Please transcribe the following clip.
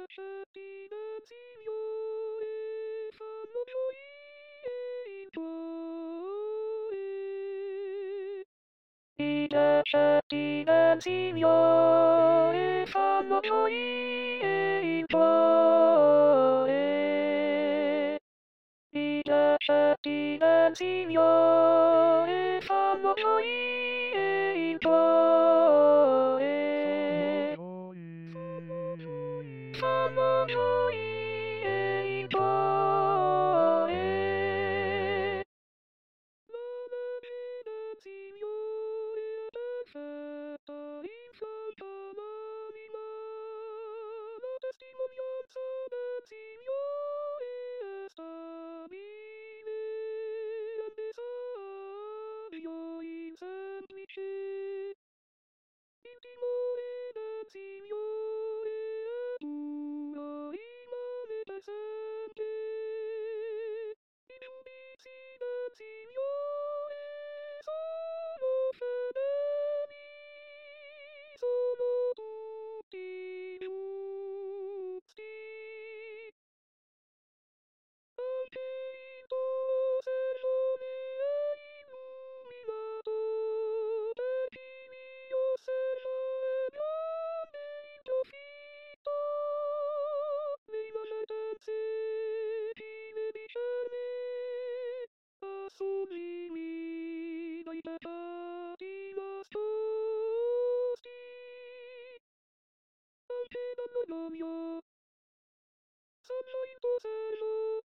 certi del Signore fanno gioire in cuore. I precetti del Signore fanno gioire in cuore. I precetti del Signore fanno gioire il cuore. Fanno gioire il cuore. La legge del Signore è perfetta, infalta l'anima. La testimonianza del Signore è stabile, rende savio il semplice. Il timore del Signore è puro, il male presente. I giudizi del Signore sono fedeli, sono tutti giusti. Anche il tuo servone è illuminato, per chi mi osserva è grande il profitto. Le sentenze piene di cerne assullimi dai peccati nascosti, anche dall'orgoglio. Sanno il tuo servo.